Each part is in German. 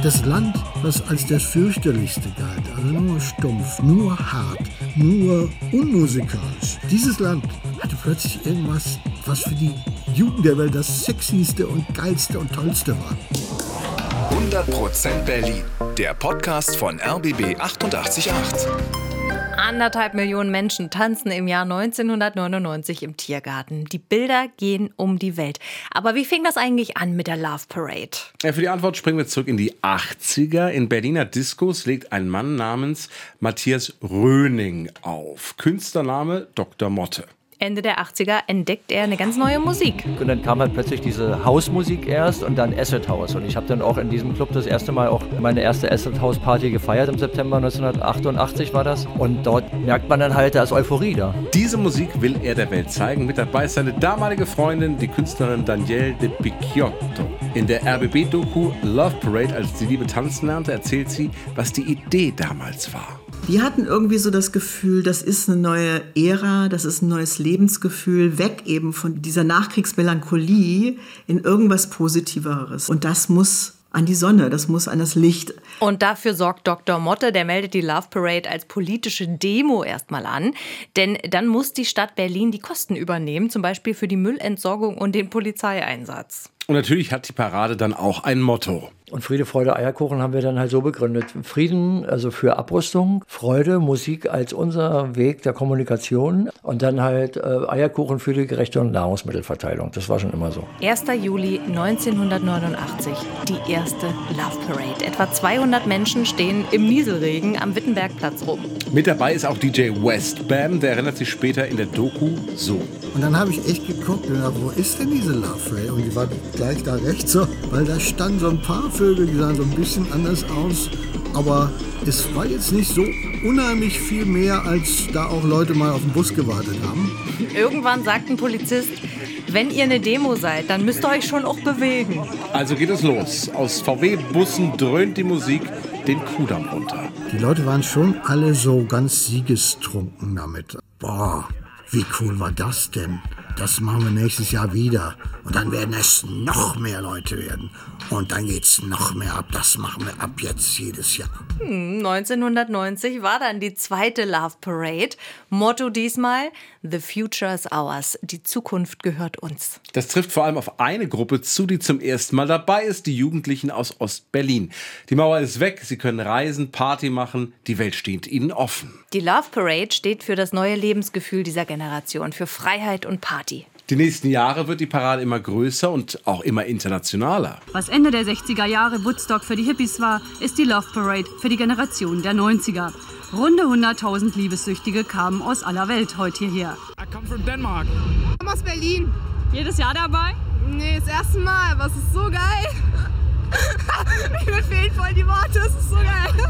Das Land, was als das fürchterlichste galt, also nur stumpf, nur hart, nur unmusikalisch. Dieses Land hatte plötzlich irgendwas, was für die Jugend der Welt das sexyste und geilste und tollste war. 100% Berlin, der Podcast von RBB 888. 1,5 Millionen Menschen tanzen im Jahr 1999 im Tiergarten. Die Bilder gehen um die Welt. Aber wie fing das eigentlich an mit der Love Parade? Ja, für die Antwort springen wir zurück in die 80er. In Berliner Diskos legt ein Mann namens Matthias Röning auf. Künstlername Dr. Motte. Ende der 80er entdeckt er eine ganz neue Musik. Und dann kam halt plötzlich diese Hausmusik erst und dann Acid House. Und ich habe dann auch in diesem Club das erste Mal auch meine erste Acid House Party gefeiert. Im September 1988 war das. Und dort merkt man dann halt, da ist Euphorie da. Diese Musik will er der Welt zeigen. Mit dabei ist seine damalige Freundin, die Künstlerin Danielle de Picciotto. In der RBB-Doku Love Parade, als die Liebe tanzen lernte, erzählt sie, was die Idee damals war. Wir hatten irgendwie so das Gefühl, das ist eine neue Ära, das ist ein neues Lebensgefühl, weg eben von dieser Nachkriegsmelancholie in irgendwas Positiveres. Und das muss an die Sonne, das muss an das Licht. Und dafür sorgt Dr. Motte, der meldet die Love Parade als politische Demo erstmal an. Denn dann muss die Stadt Berlin die Kosten übernehmen, zum Beispiel für die Müllentsorgung und den Polizeieinsatz. Und natürlich hat die Parade dann auch ein Motto. Und Friede, Freude, Eierkuchen haben wir dann halt so begründet. Frieden, also für Abrüstung, Freude, Musik als unser Weg der Kommunikation und dann halt Eierkuchen für die gerechte Nahrungsmittelverteilung. Das war schon immer so. 1. Juli 1989, die erste Love Parade. Etwa 200 Menschen stehen im Nieselregen am Wittenbergplatz rum. Mit dabei ist auch DJ Westbam, der erinnert sich später in der Doku so. Und dann habe ich echt geguckt, wo ist denn diese Love Parade? Und die war gleich da rechts so, weil da standen so ein paar Vögel, die sahen so ein bisschen anders aus. Aber es war jetzt nicht so unheimlich viel mehr, als da auch Leute mal auf den Bus gewartet haben. Irgendwann sagt ein Polizist, wenn ihr eine Demo seid, dann müsst ihr euch schon auch bewegen. Also geht es los. Aus VW-Bussen dröhnt die Musik den Kudamm runter. Die Leute waren schon alle so ganz siegestrunken damit. Boah, wie cool war das denn? Das machen wir nächstes Jahr wieder. Und dann werden es noch mehr Leute werden. Und dann geht's noch mehr ab. Das machen wir ab jetzt jedes Jahr. 1990 war dann die zweite Love Parade. Motto diesmal, The future is ours. Die Zukunft gehört uns. Das trifft vor allem auf eine Gruppe zu, die zum ersten Mal dabei ist, die Jugendlichen aus Ostberlin. Die Mauer ist weg, sie können reisen, Party machen, die Welt steht ihnen offen. Die Love Parade steht für das neue Lebensgefühl dieser Generation, für Freiheit und Party. Die nächsten Jahre wird die Parade immer größer und auch immer internationaler. Was Ende der 60er Jahre Woodstock für die Hippies war, ist die Love Parade für die Generation der 90er. Runde 100.000 Liebessüchtige kamen aus aller Welt heute hierher. I come from Denmark. Ich komme aus Berlin. Jedes Jahr dabei? Nee, das erste Mal, aber es ist so geil. Mir fehlen voll die Worte, es ist so geil.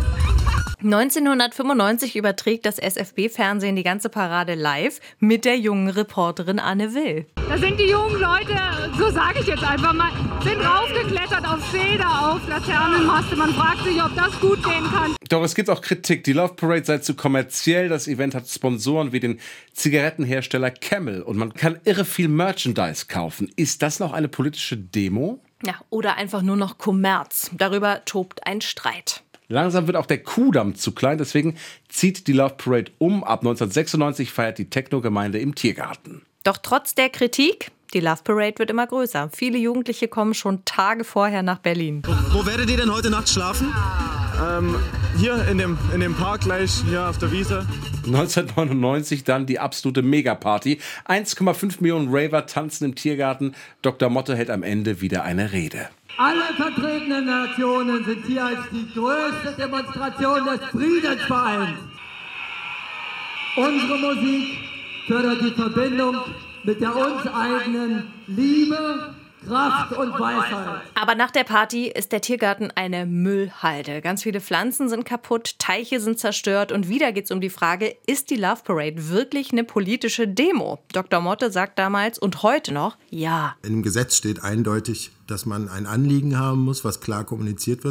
1995 überträgt das SFB-Fernsehen die ganze Parade live mit der jungen Reporterin Anne Will. Da sind die jungen Leute, so sage ich jetzt einfach mal, sind raufgeklettert auf Schilder, auf Laternenmaste. Man fragt sich, ob das gut gehen kann. Doch es gibt auch Kritik. Die Love Parade sei zu kommerziell. Das Event hat Sponsoren wie den Zigarettenhersteller Camel. Und man kann irre viel Merchandise kaufen. Ist das noch eine politische Demo? Ja, oder einfach nur noch Kommerz. Darüber tobt ein Streit. Langsam wird auch der Kudamm zu klein, deswegen zieht die Love Parade um. Ab 1996 feiert die Techno-Gemeinde im Tiergarten. Doch trotz der Kritik, die Love Parade wird immer größer. Viele Jugendliche kommen schon Tage vorher nach Berlin. Wo werdet ihr denn heute Nacht schlafen? Hier in dem Park gleich, hier auf der Wiese. 1999 dann die absolute Megaparty. 1,5 Millionen Raver tanzen im Tiergarten. Dr. Motte hält am Ende wieder eine Rede. Alle vertretenen Nationen sind hier als die größte Demonstration des Friedens vereint. Unsere Musik fördert die Verbindung mit der uns eigenen Liebe, Kraft und Weisheit. Aber nach der Party ist der Tiergarten eine Müllhalde. Ganz viele Pflanzen sind kaputt, Teiche sind zerstört und wieder geht es um die Frage, ist die Love Parade wirklich eine politische Demo? Dr. Motte sagt damals und heute noch, ja. Im Gesetz steht eindeutig, dass man ein Anliegen haben muss, was klar kommuniziert wird.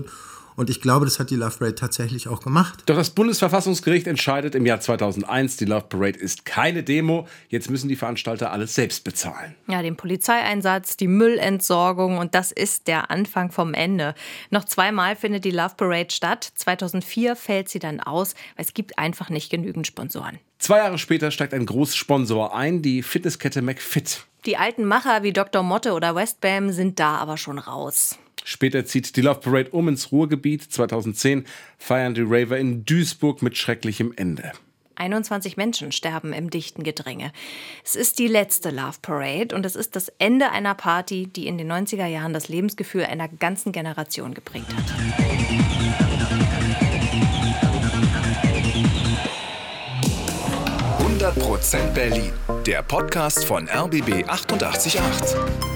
Und ich glaube, das hat die Love Parade tatsächlich auch gemacht. Doch das Bundesverfassungsgericht entscheidet im Jahr 2001, die Love Parade ist keine Demo. Jetzt müssen die Veranstalter alles selbst bezahlen. Ja, den Polizeieinsatz, die Müllentsorgung und das ist der Anfang vom Ende. Noch 2-mal findet die Love Parade statt. 2004 fällt sie dann aus, weil es gibt einfach nicht genügend Sponsoren. 2 Jahre später steigt ein Großsponsor ein, die Fitnesskette McFit. Die alten Macher wie Dr. Motte oder Westbam sind da aber schon raus. Später zieht die Love Parade ins Ruhrgebiet. 2010 feiern die Raver in Duisburg mit schrecklichem Ende. 21 Menschen sterben im dichten Gedränge. Es ist die letzte Love Parade und es ist das Ende einer Party, die in den 90er Jahren das Lebensgefühl einer ganzen Generation geprägt hat. 100% Berlin, der Podcast von RBB 888.